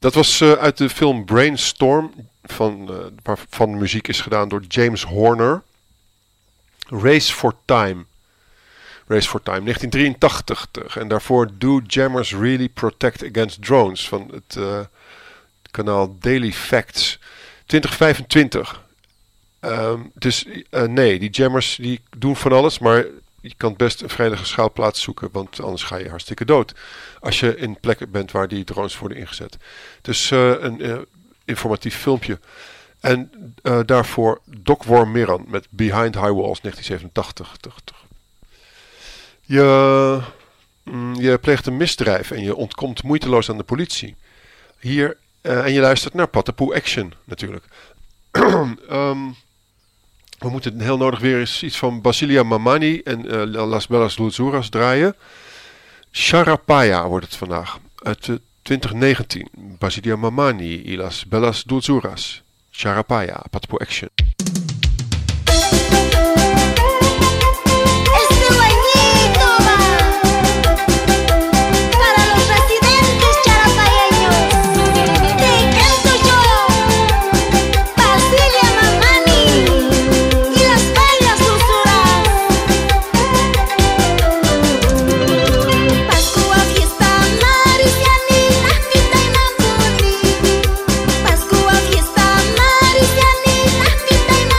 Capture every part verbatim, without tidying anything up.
Dat was uh, uit de film Brainstorm, van, uh, waarvan de muziek is gedaan door James Horner. Race for Time. Race for Time, negentien drieëntachtig. En daarvoor Do Jammers Really Protect Against Drones van het uh, kanaal Daily Facts. twintig vijfentwintig. Um, dus uh, nee, die jammers die doen van alles, maar je kan best een veilige schuilplaats zoeken, want anders ga je hartstikke dood. Als je in plekken bent waar die drones worden ingezet. Dus uh, een uh, informatief filmpje. En uh, daarvoor Doc Worm-Miran met Behind High Walls negentien zevenentachtig. Je, mm, je pleegt een misdrijf en je ontkomt moeiteloos aan de politie. Hier, uh, en je luistert naar Patapoe Action natuurlijk. um, we moeten heel nodig weer eens iets van Basilia Mamani en uh, Las Bellas Dulzuras draaien. Charapaya wordt het vandaag. Uit uh, twintig negentien. Basilia Mamani y Las Bellas Dulzuras. Charapaya, Patapoe Action. Pascua, fiesta, Maricianita,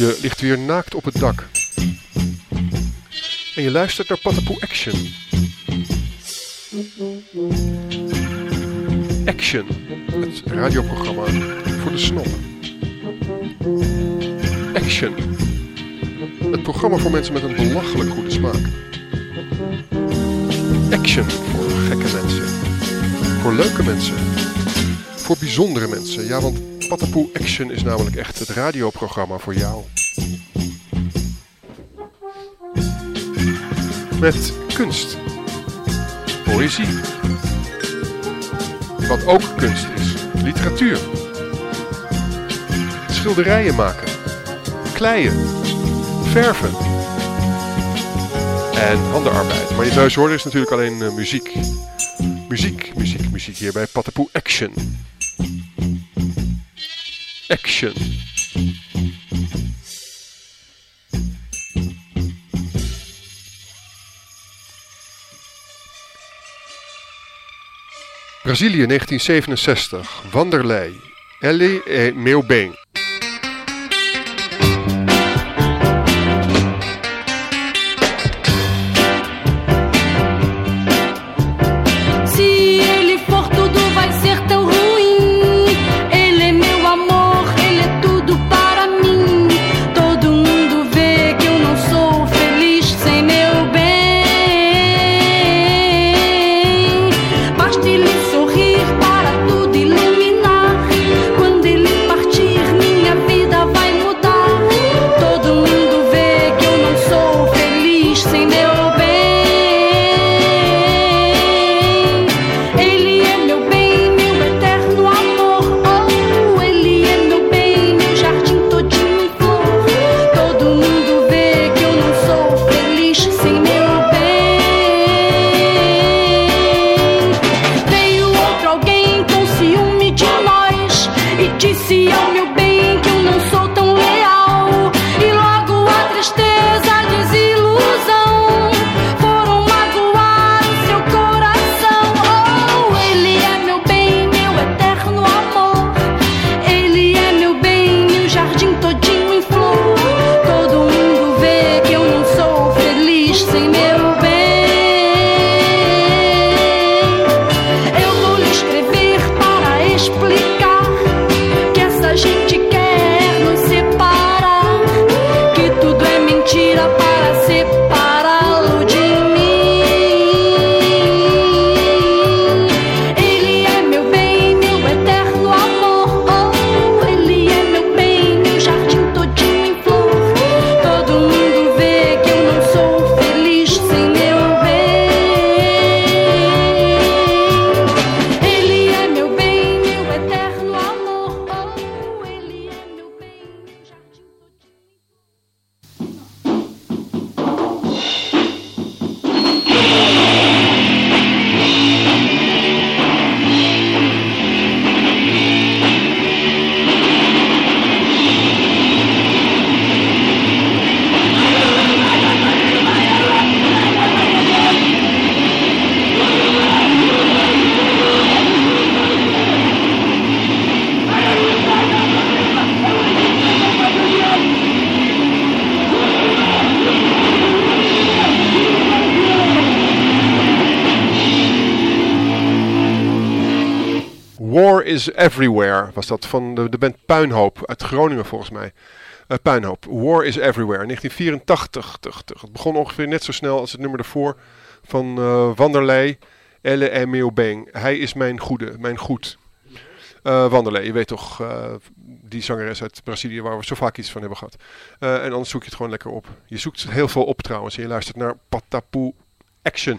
Je ligt weer naakt op het dak. En je luistert naar Patapoe Action. Action, het radioprogramma voor de snop. Action, het programma voor mensen met een belachelijk goede smaak. Action voor gekke mensen. Voor leuke mensen. Voor bijzondere mensen. Ja, want Patapoe Action is namelijk echt het radioprogramma voor jou. Met kunst. Poëzie. Wat ook kunst is. Literatuur. Schilderijen maken. Kleien. Verven. En handenarbeid. Maar je thuis hoort is natuurlijk alleen uh, muziek. Muziek, muziek, muziek hier bij Patapoe Action. Action. Brazilië negentien zevenenzestig. Wanderlei. Elle é meu bem. Is Everywhere was dat van de, de band Puinhoop uit Groningen volgens mij. Uh, Puinhoop. War is Everywhere. negentien vierentachtig. Het begon ongeveer net zo snel als het nummer ervoor van uh, Wanderlei. Elle é meu bem. Hij is mijn goede, mijn goed. Uh, Wanderlei, je weet toch, uh, die zangeres uit Brazilië waar we zo vaak iets van hebben gehad. Uh, en anders zoek je het gewoon lekker op. Je zoekt heel veel op trouwens en je luistert naar Patapoe Action.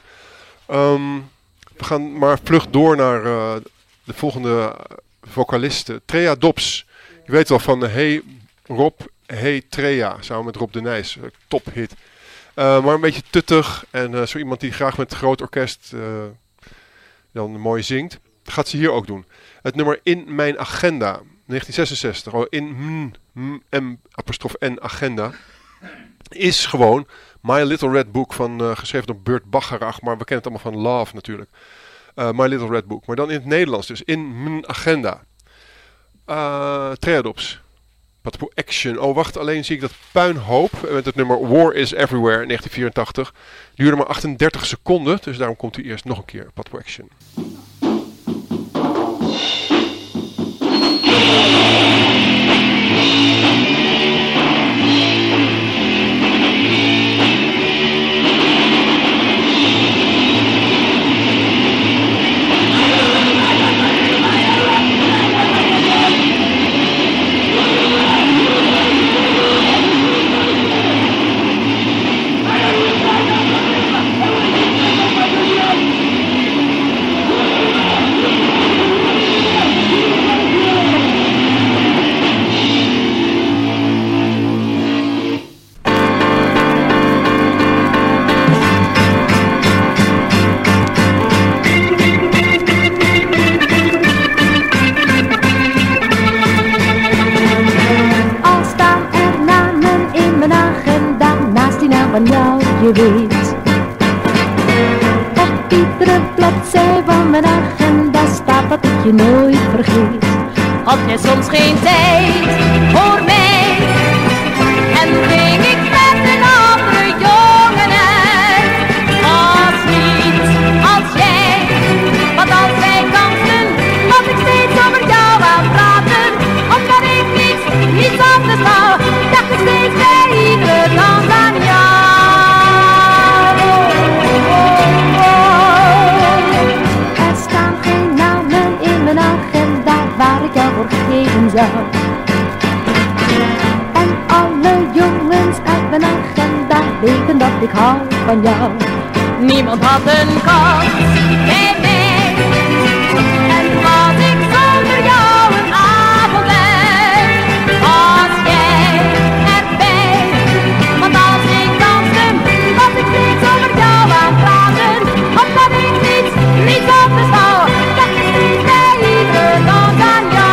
Um, we gaan maar vlug door naar uh, de volgende vocaliste, Trea Dobbs. Je weet wel van uh, Hey Rob, Hey Trea, samen met Rob de Nijs. Uh, tophit. Uh, maar een beetje tuttig en uh, zo iemand die graag met het groot orkest uh, dan mooi zingt. Dat gaat ze hier ook doen. Het nummer In Mijn Agenda, negentien zesenzestig. Oh, in m, m, m, apostrof n, agenda. Is gewoon My Little Red Book, van, uh, geschreven door Burt Bacharach. Maar we kennen het allemaal van Love natuurlijk. Uh, My Little Red Book. Maar dan in het Nederlands dus. In Mijn Agenda. Uh, Trea Dobbs. Patapoo Action. Oh, wacht, alleen zie ik dat Puinhoop met het nummer War is Everywhere in negentien vierentachtig duurde maar achtendertig seconden. Dus daarom komt hij eerst nog een keer. Patapoo Action. Van jou, je weet. Op iedere bladzij van mijn agenda staat dat ik je nooit vergeet. Had jij soms geen tijd voor mij? En ging ik met een andere jongen uit? Als niet, als jij, wat als wij kansen, was ik steeds over jou aan praten. Omdat ik niets, niets anders wou, dacht ik steeds bij iedere kans aan jou. Zou. En alle jongens uit mijn agenda weten dat ik hou van jou. Niemand had een kans bij mij. En was ik zonder jou een avond uit. Als jij erbij. Want als ik danste, was ik steeds over jou aan praten. Omdat ik niets, niets anders wou. Dat ik steeds bij iedere dans aan jou.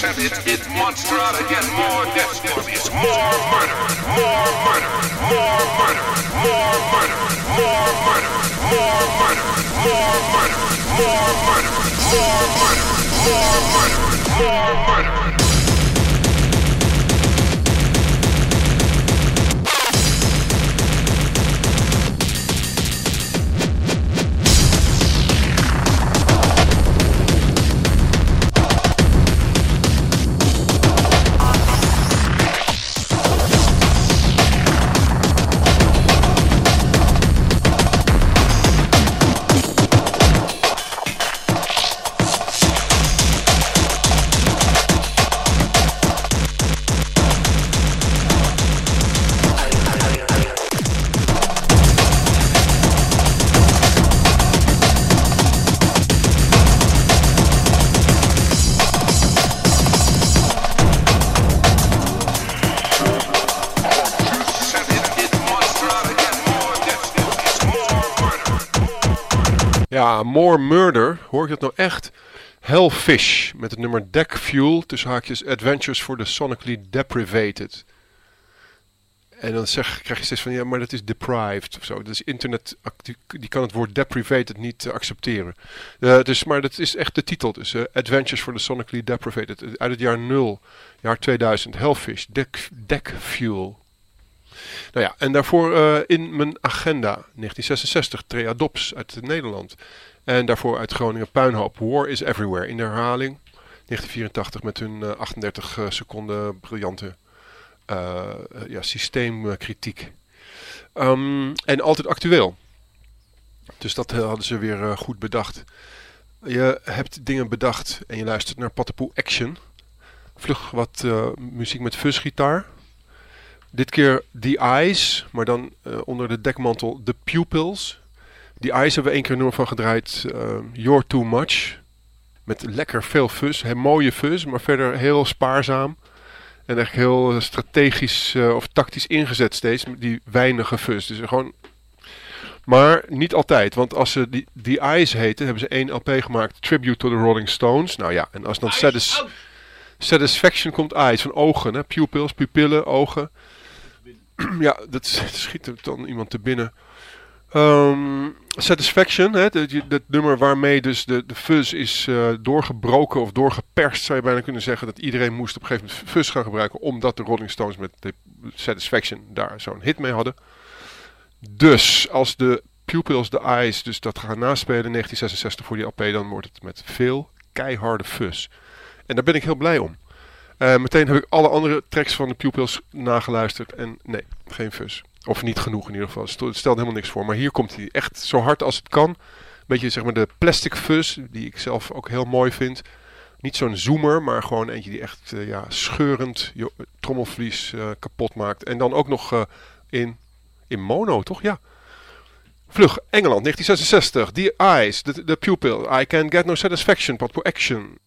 set it, it monster out again. More death scorpions, more murder, more murder, more murder, more murder, more murder, more murder, more murder, more murder, more murder, more murder, more murder. Ja, More Murder, hoor ik dat nou echt? Hellfish, met het nummer Deck Fuel, tussen haakjes Adventures for the Sonically Deprivated. En dan zeg, krijg je steeds van, ja, maar dat is deprived of zo. Dus internet, die kan het woord deprivated niet uh, accepteren. Uh, dus, maar dat is echt de titel, dus uh, Adventures for the Sonically Deprivated. Uit het jaar nul, jaar tweeduizend, Hellfish, Deck, Deck Fuel. Nou ja, en daarvoor uh, in mijn agenda, negentien zesenzestig, Trea Dobbs uit Nederland. En daarvoor uit Groningen Puinhoop, War is Everywhere, in de herhaling. negentien vierentachtig met hun uh, achtendertig uh, seconden briljante uh, uh, ja, systeemkritiek. Um, en altijd actueel. Dus dat uh, hadden ze weer uh, goed bedacht. Je hebt dingen bedacht en je luistert naar Patapoe Action. Vlug wat uh, muziek met fuzzgitaar. Dit keer The Eyes, maar dan uh, onder de dekmantel The Pupils. The Eyes hebben we één keer een nummer van gedraaid. Uh, You're Too Much. Met lekker veel fuzz. Heel mooie fuzz, maar verder heel spaarzaam. En echt heel strategisch uh, of tactisch ingezet steeds. Met die weinige fuzz. Dus gewoon... Maar niet altijd. Want als ze die, The Eyes heten, hebben ze één L P gemaakt. Tribute to the Rolling Stones. Nou ja, en als dan Satis- Satisfaction komt, Eyes van ogen. Hè? Pupils, pupillen, ogen. Ja, dat schiet er dan iemand te binnen. Um, Satisfaction, hè, dat, dat nummer waarmee dus de, de fuzz is uh, doorgebroken of doorgeperst, zou je bijna kunnen zeggen. Dat iedereen moest op een gegeven moment fuzz gaan gebruiken, omdat de Rolling Stones met de Satisfaction daar zo'n hit mee hadden. Dus als de Pupils, de Eyes, dus dat gaan naspelen in negentien zesenzestig voor die L P, dan wordt het met veel keiharde fuzz. En daar ben ik heel blij om. Uh, meteen heb ik alle andere tracks van de Pupils nageluisterd en nee, geen fuzz. Of niet genoeg in ieder geval. Het stelt helemaal niks voor. Maar hier komt hij echt zo hard als het kan. Een beetje zeg maar de plastic fuzz, die ik zelf ook heel mooi vind. Niet zo'n zoomer, maar gewoon eentje die echt uh, ja, scheurend je trommelvlies uh, kapot maakt. En dan ook nog uh, in, in mono, toch? Ja. Vlug, Engeland, negentien zesenzestig. The Eyes, the, the Pupil. I Can Get No Satisfaction, Patapoe Action.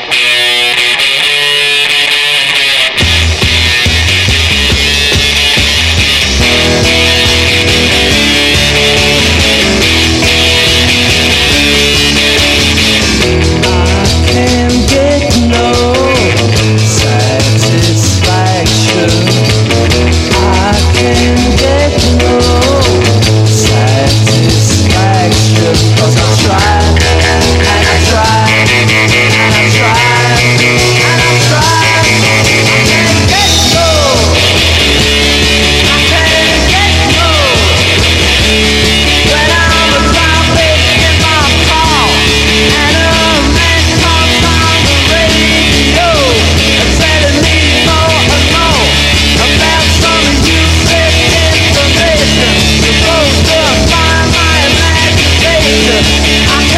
Cause I tried, and I tried, and I tried, and I tried. I can't get no, I can't get no. When I'm a zombie in my car, and a man comes on the radio, telling me more and more about some useless information. Supposed to find my imagination. I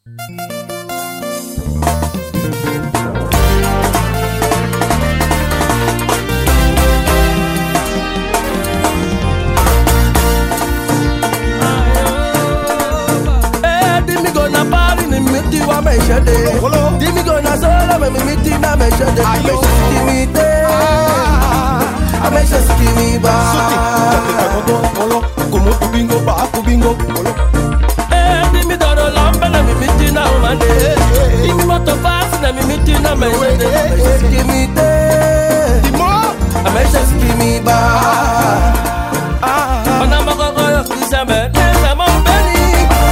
Dimmi con una sola, ma mi metti in me scende. A me schimi te, a me schimi ba. Come tu bingo ba, tu bingo. Eh, dimmi doro lambe, na mi metti in mane. Dimmi molto fast, na mi metti in me scende. Schimi te, dimmo, a me schimi ba. Ah, na ma go go ki sambe, na ma beni.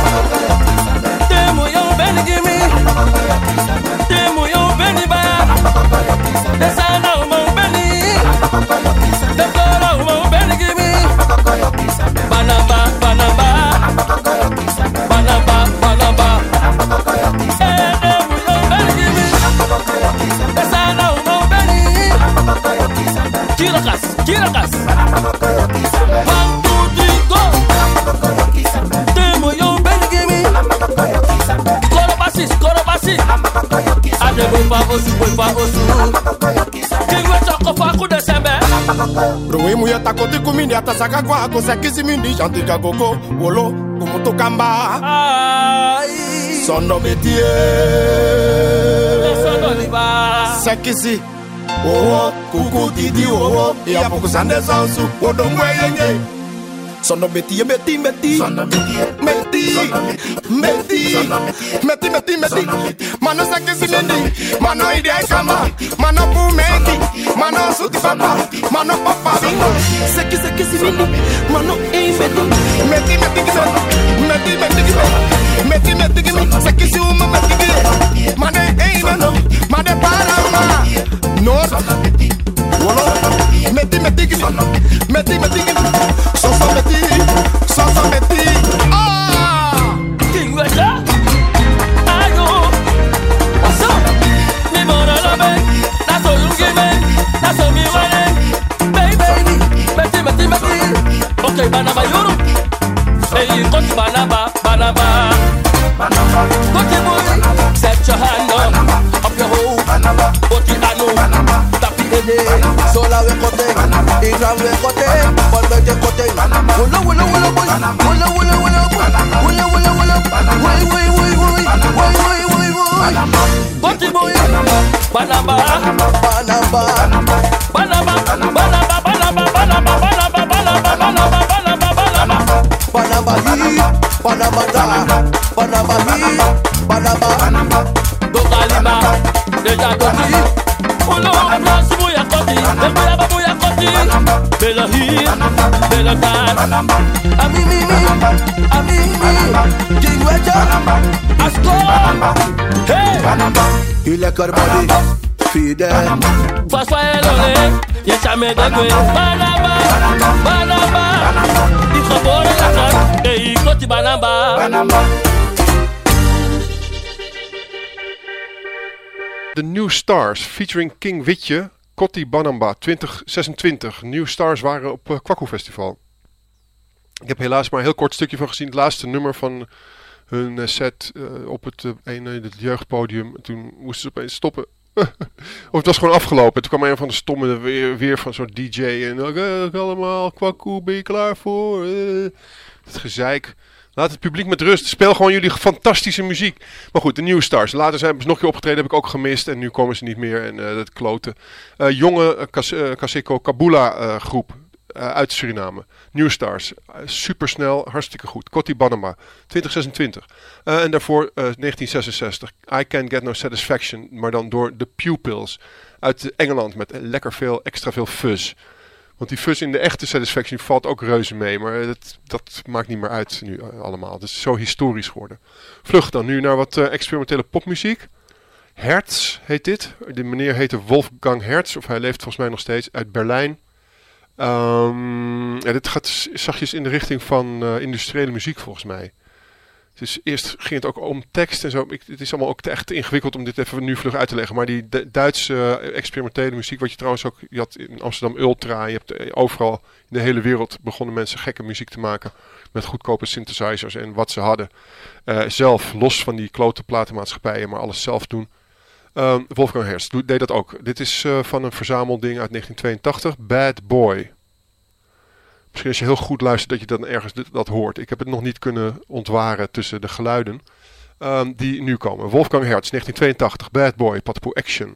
Demo yo beni gimme. Demo yo beni ba. Desa na mo beni. Desa na mo beni gimme. Banaba banaba. Banaba banaba. Eh demo yo beni gimme. Desa na mo beni. Kirakas kirakas. One two three go. Demo yo beni gimme. Koro basi koro basi. Ade bo fa osu bo fa osu. Kingwe choko fa ku de sembe. Rowe muya takoti kumini atasaka kwa kosekisi mindi jantika gogo wolo kumuto kamba. Ai. Sono metie. Sono liba. Sekisi. Oh, kuku didi oh, ya poku sande sansu odongwe yenge. Sono meti meti meti Sono meti meti meti meti meti meti Mano sakisi meti Mano ide kama Mano pumeti Mano suti papa Mano papa bingo Seki seki si mini Mano ei meti Meti meti meti meti meti meti meti Seki si uma meti Mano ei mano Mano parama No Wolo Meti meti meti meti So so meti So so meti Ah King Wecha Ayo What's up? Mi mora la be That's all you give me That's all me want Baby Meti meti meti Okay banaba yuru Hey Koti banaba Banaba Koti boy Set your hand up Up your hole Koti anu Tapi ede Sola we kote Iran we kote Polvete kote Wula wula wula boy Wula wula wula boy Wula wula wula Woy woy woy woy Woy woy woy woy Koti boy Banaba Banaba Banaba Banaba Banaba Banaba Banaba Banaba Banaba Banaba Banaba Banaba hi Banaba da Banaba hi Banaba Dokalima Deja koti Ulo Abla Sibuya koti Elbuya babuya koti Bela hi Bela dan Ami mi mi Ami mi King Wecha Asko Hey Il est carbone Fidèle François Elole Yeshame Degwe Banaba Banaba Ikobore Lakon Ei koti Banaba The New Stars featuring King Witje, Kotti Banamba twintig zesentwintig. New Stars waren op uh, Kwaku Festival. Ik heb helaas maar een heel kort stukje van gezien. Het laatste nummer van hun uh, set uh, op het, uh, ene, het jeugdpodium. Toen moesten ze opeens stoppen. Of het was gewoon afgelopen. Toen kwam een van de stomme weer, weer van zo'n D J. En uh, allemaal, Kwaku, ben je klaar voor? Uh, het gezeik. Laat het publiek met rust. Speel gewoon jullie fantastische muziek. Maar goed, de New Stars. Later zijn ze nog een keer opgetreden. Heb ik ook gemist. En nu komen ze niet meer. En uh, dat kloten. Uh, jonge uh, Kas- uh, Kaseko Kabula uh, groep. Uh, uit Suriname. New Stars. Uh, supersnel. Hartstikke goed. Kotti Banamba. twintig zesentwintig. Uh, en daarvoor uh, negentien zesenzestig. I Can't Get No Satisfaction. Maar dan door The Pupils. Uit Engeland. Met lekker veel, extra veel fuzz. Want die fuzz in de echte Satisfaction valt ook reuze mee. Maar dat, dat maakt niet meer uit nu uh, allemaal. Het is zo historisch geworden. Vlug dan nu naar wat uh, experimentele popmuziek. Hertz heet dit. De meneer heette Wolfgang Hertz. Of hij leeft volgens mij nog steeds. Uit Berlijn. Um, ja, dit gaat zachtjes in de richting van uh, industriële muziek volgens mij. Dus eerst ging het ook om tekst en zo. Ik, het is allemaal ook te, echt te ingewikkeld om dit even nu vlug uit te leggen. Maar die D- Duitse uh, experimentele muziek, wat je trouwens ook... Je had in Amsterdam Ultra, je hebt uh, overal in de hele wereld begonnen mensen gekke muziek te maken. Met goedkope synthesizers en wat ze hadden. Uh, zelf, los van die klote platenmaatschappijen, maar alles zelf doen. Um, Wolfgang Hertz deed dat ook. Dit is uh, van een verzamelding uit negentien tweeëntachtig. Bad Boy. Misschien als je heel goed luistert dat je dan ergens dit, dat hoort. Ik heb het nog niet kunnen ontwaren tussen de geluiden um, die nu komen. Wolfgang Hertz, negentien tweeëntachtig. Bad Boy, Patapoo Action.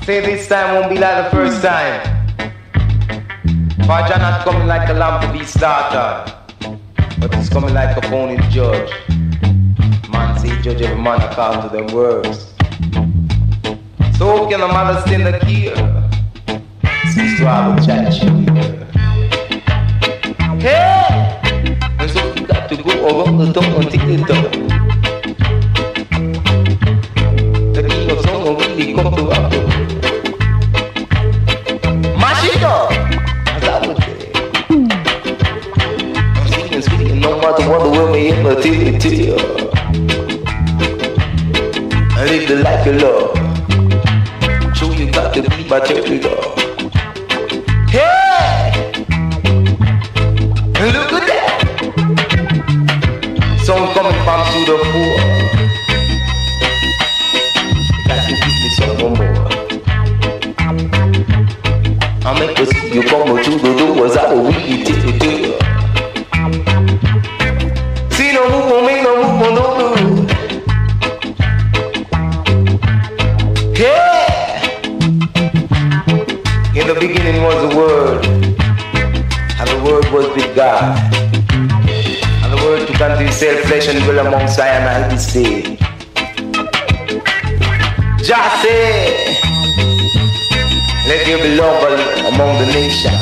Say this time won't be like the first time. For Jah not coming like a lamb to be slaughtered, but he's coming like a phony judge. Man say judge every man according to them words. So how can a mother stand the care? Cease to have a church. Hey! And so you got to go around the tongue until you done. The king of song will really come to rock. Mash it up! As I would say. I'm singing, singing, no matter what the world may ever tell you, tell you. I live the life you love. So you got to be my territory, dog. Hey! Look at that! Sound coming from through the poor. Got to give me some more. I make us see you come through the doors. I will really take it to you. See no move on me, no move on no move. Hey! In the beginning was the Word, and the Word was with God, and the Word took unto himself flesh and dwelt among Zion and his day. Jah say, let there be love among the nations,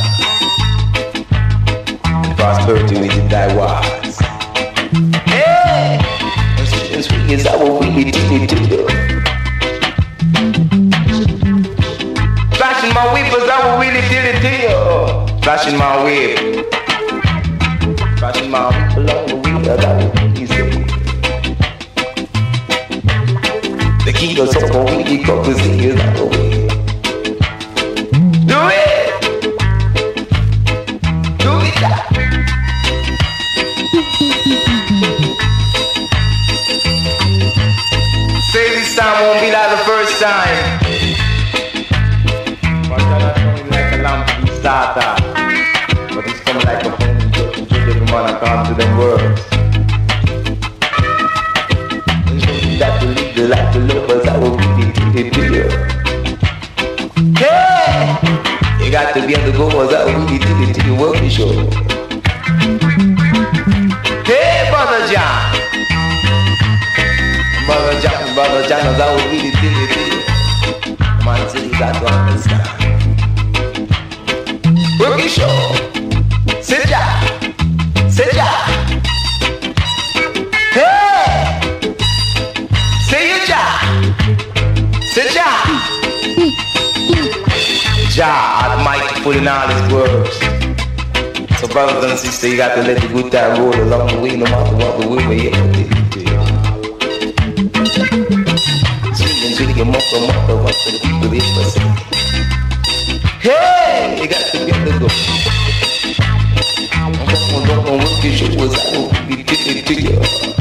and prosperity within thy walls. Hey, and sweet and sweet is our really do to you. Flashing my whippers, I will really tell it to you. Flashing my whip. Flashing my whip along the way, that will really say. The king of song will really come to see you that way. Do it! Do it! Say this time won't be like the first time. Starter, but it's coming like a phone to judge every man according to them words. And so you got to live the life to lovers, I will really give it to you. Hey! You got to be on the go, I will really give it to you, work the show. Hey, Brother John! Brother John, Brother John, I will really give it to you. Man, say you got to understand. Working show. Sit down. Sit down. Hey! Say your job. Sit down. Jah Almighty put in all his words. So brothers and sisters, you got to let the good time roll along the way, no matter what the way we ever did it to you. Singing, singing, mother, mother, what the people ever say. Hey, you got to get the go. I'm going to work your show was I will be giving to you.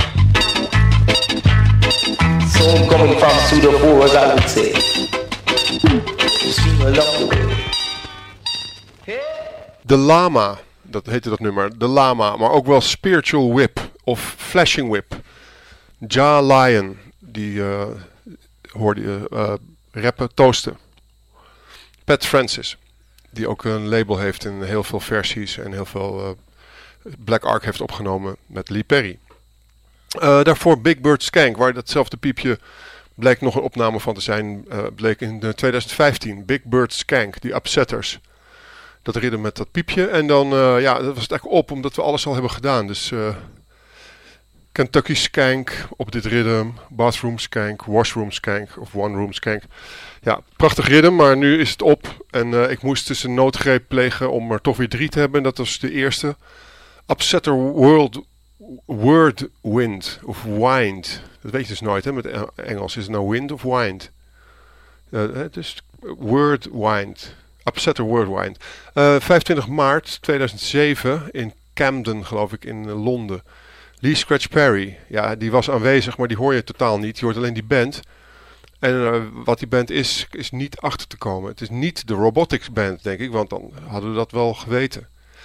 So I'm coming from through the four, as I would say. Swing along the way. Hey. De Lama, dat heette dat nummer. De Lama, maar ook wel Spiritual Whip of Flashing Whip. Jah Lion, die uh, hoorde je uh, rappen, toasten. Pat Francis, die ook een label heeft in heel veel versies en heel veel uh, Black Ark heeft opgenomen met Lee Perry. Uh, daarvoor Big Bird Skank, waar datzelfde piepje bleek nog een opname van te zijn, uh, bleek in twintig vijftien. Big Bird Skank, die Upsetters. Dat ridden met dat piepje en dan, uh, ja, dat was het eigenlijk op omdat we alles al hebben gedaan. Dus uh, Kentucky Skank op dit rhythm, Bathroom Skank, Washroom Skank of One Room Skank. Ja, prachtig riddim, maar nu is het op. En uh, ik moest dus een noodgreep plegen om er toch weer drie te hebben. En dat was de eerste. Upsetter World Word Wind of Wind. Dat weet je dus nooit, hè? Met Engels is het nou wind of wind. Uh, dus Word Wind. Upsetter Word Wind. Uh, vijfentwintig maart tweeduizend zeven in Camden, geloof ik, in uh, Londen. Lee Scratch Perry. Ja, die was aanwezig, maar die hoor je totaal niet. Je hoort alleen die band. En uh, wat die band is, is niet achter te komen. Het is niet de Robotics Band, denk ik, want dan hadden we dat wel geweten.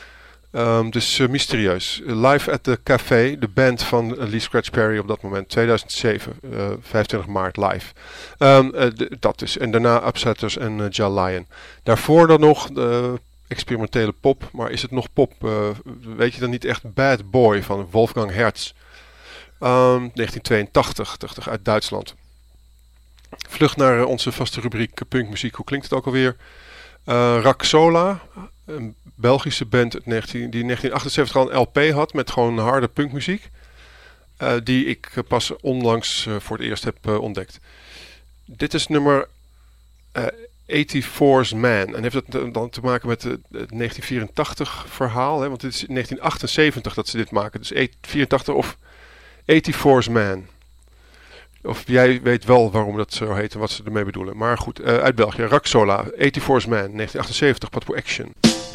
Um, dus uh, mysterieus. Live at the Café, de band van uh, Lee Scratch Perry op dat moment, tweeduizend zeven, uh, vijfentwintig maart live. Um, uh, d- dat dus. En daarna Upsetters en uh, Ja Lion. Daarvoor dan nog uh, experimentele pop, maar is het nog pop? Uh, weet je dan niet echt Bad Boy van Wolfgang Hertz? Um, negentien tweeëntachtig, uit Duitsland. Vlucht naar uh, onze vaste rubriek uh, punkmuziek. Hoe klinkt het ook alweer? Uh, Raxola, een Belgische band uit negentien, die in negentien achtenzeventig al een L P had met gewoon harde punkmuziek. Uh, die ik uh, pas onlangs uh, voor het eerst heb uh, ontdekt. Dit is nummer uh, eighty-four's Man. En heeft het dan te maken met uh, het negentien vierentachtig verhaal. Hè? Want het is in negentien achtenzeventig dat ze dit maken. Dus vierentachtig of eighty-four's Man. Of jij weet wel waarom dat zo heet en wat ze ermee bedoelen. Maar goed, uh, uit België. Raxola, eighty-four's Man, negentien achtenzeventig, Pat for Action.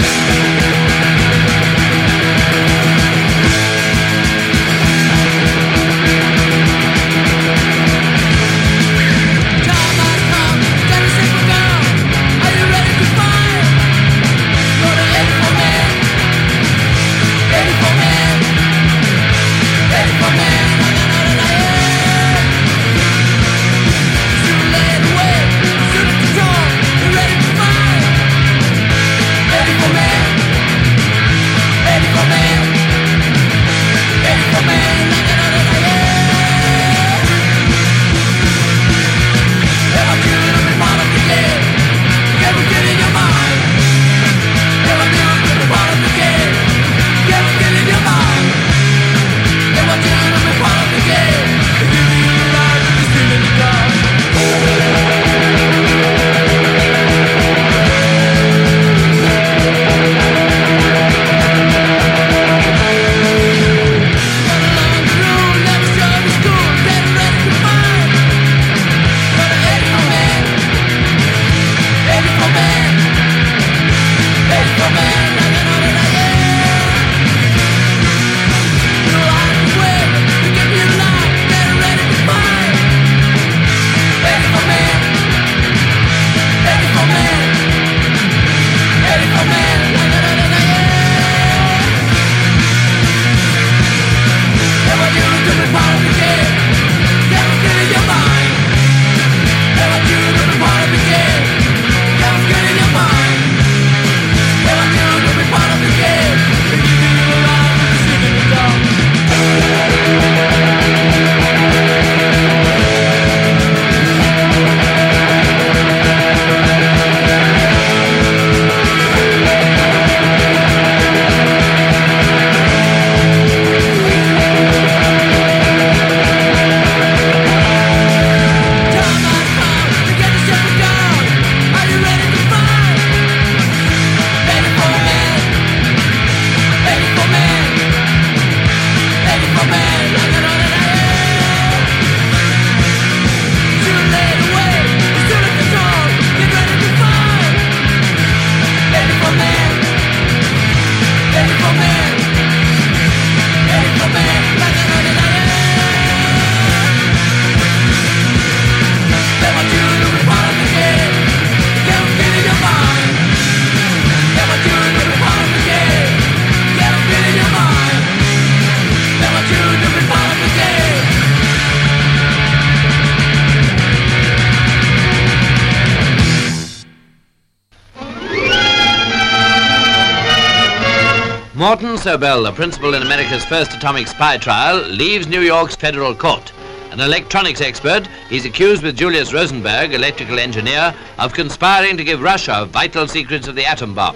Morton Sobel, the principal in America's first atomic spy trial, leaves New York's federal court. An electronics expert, he's accused with Julius Rosenberg, electrical engineer, of conspiring to give Russia vital secrets of the atom bomb.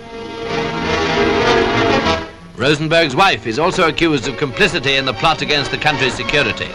Rosenberg's wife is also accused of complicity in the plot against the country's security.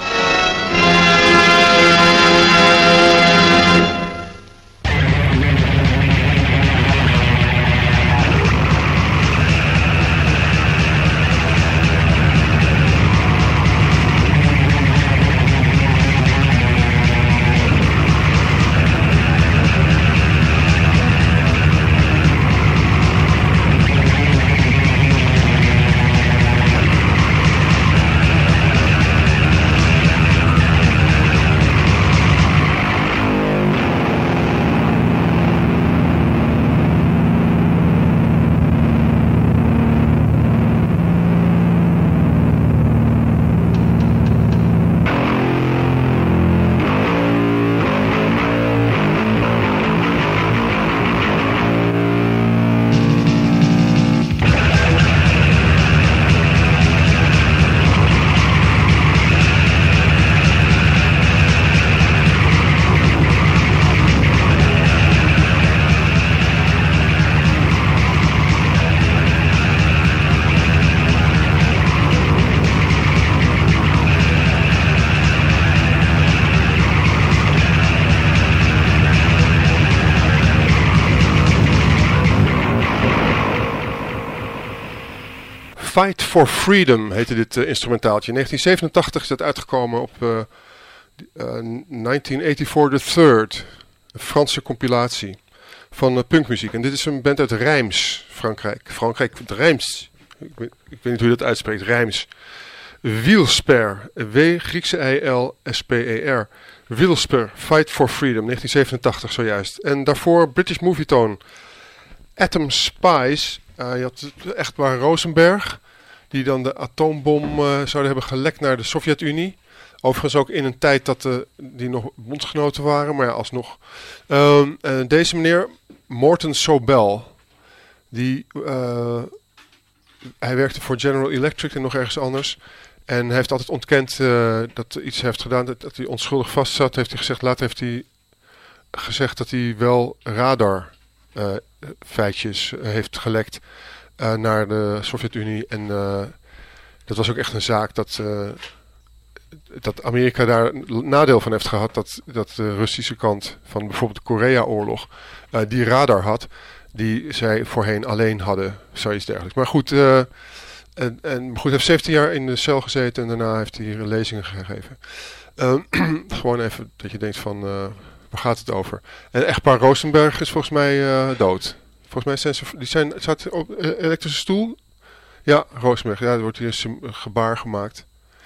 Fight for Freedom heette dit uh, instrumentaaltje. In negentien zevenentachtig is dat uitgekomen op uh, uh, negentien eenennegentig The Third. Een Franse compilatie van uh, punkmuziek. En dit is een band uit Reims, Frankrijk. Frankrijk, Reims. Ik weet, ik weet niet hoe je dat uitspreekt. Reims. Wilsper. W, Griekse I L S P E R. Wilsper. Fight for Freedom. negentien zevenentachtig zojuist. En daarvoor British Movietone. Atom Spice. Uh, je had het echtpaar Rosenberg. Die dan de atoombom uh, zouden hebben gelekt naar de Sovjet-Unie. Overigens ook in een tijd dat uh, die nog bondgenoten waren. Maar ja, alsnog. Uh, uh, deze meneer, Morton Sobel. Die... Uh, Hij werkte voor General Electric en nog ergens anders. En hij heeft altijd ontkend uh, dat hij iets heeft gedaan, dat, dat hij onschuldig vast zat. Heeft hij gezegd, later heeft hij gezegd dat hij wel radar uh, feitjes uh, heeft gelekt uh, naar de Sovjet-Unie. En uh, dat was ook echt een zaak dat, uh, dat Amerika daar nadeel van heeft gehad. Dat, dat de Russische kant van bijvoorbeeld de Korea-oorlog uh, die radar had. Die zij voorheen alleen hadden, zoiets dergelijks. Maar goed, uh, en, en, goed, hij heeft zeventien jaar in de cel gezeten en daarna heeft hij hier lezingen gegeven. Uh, gewoon even dat je denkt van, uh, waar gaat het over? En echtpaar Rosenberg is volgens mij uh, dood. Volgens mij zijn ze, die zijn, zaten op een elektrische stoel. Ja, Rosenberg, ja, er wordt hier een gebaar gemaakt.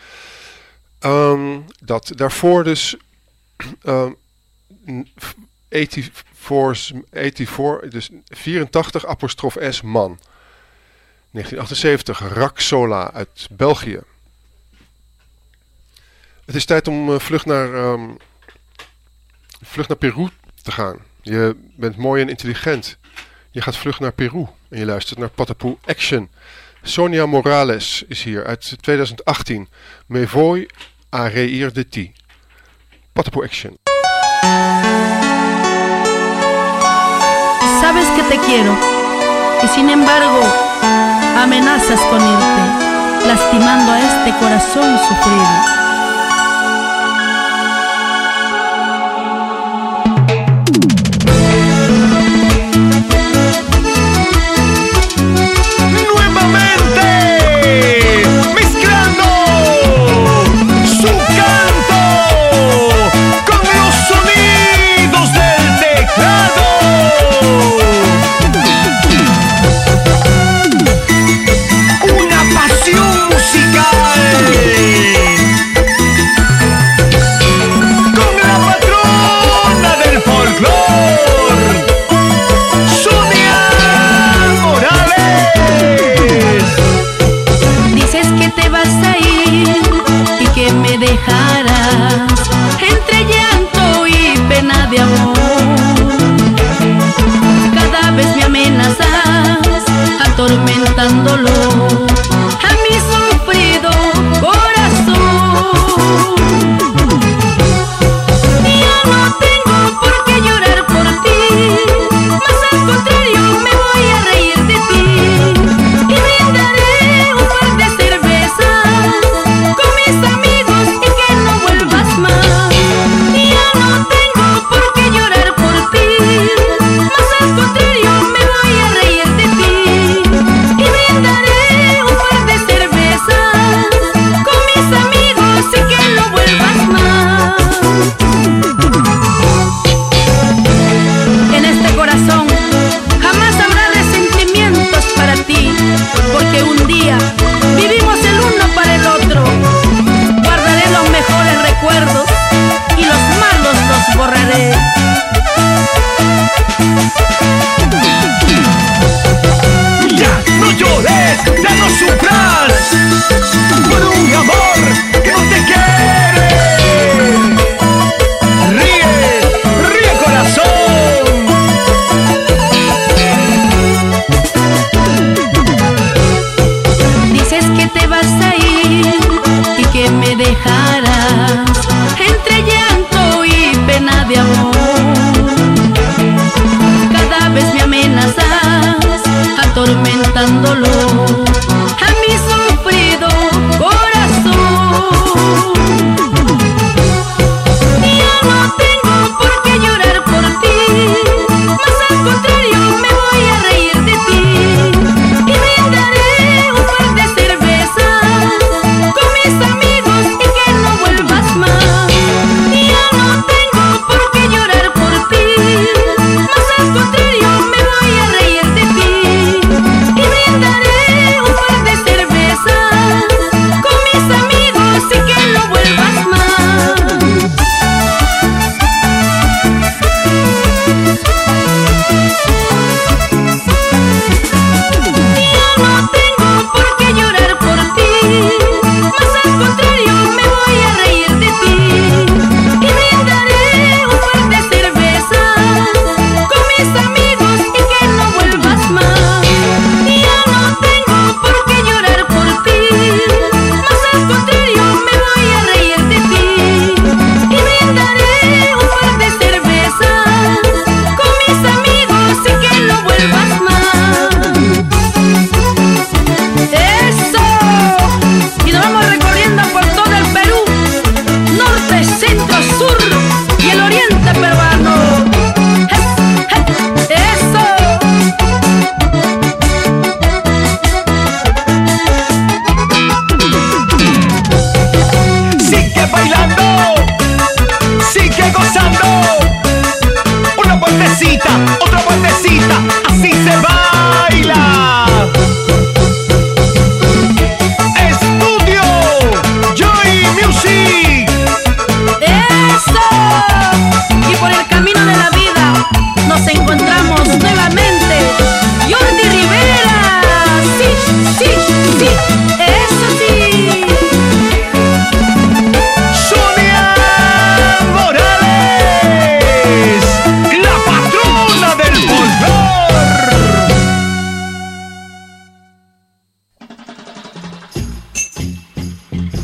Um, dat, daarvoor dus... Um, eenennegentig, dus vierentachtig apostrof S man. negentien achtenzeventig Raxola uit België. Het is tijd om uh, vlug naar um, vlug naar Peru te gaan. Je bent mooi en intelligent. Je gaat vlug naar Peru en je luistert naar Patapu Action. Sonia Morales is hier uit twintig achttien. Me voy a reír de ti. Patapu Action. Sabes que te quiero y sin embargo amenazas con irte, lastimando a este corazón sufrido. Dejarás entre llanto y pena de amor. Cada vez me amenazas atormentándolo a mi sufrido corazón. Ya no tengo por qué llorar por ti, más al contrario me voy a reír de ti y brindaré un par de cervezas con mis amigos. Ya no tengo por qué llorar por ti, más al contrario me voy a reír de ti y brindaré un par de cervezas con mis amigos y que no vuelvas más. En este corazón jamás habrá resentimientos para ti, porque un día vivimos el uno para el otro. Guardaré los mejores recuerdos y los malos los borraré. Ya no llores, ya no sufras.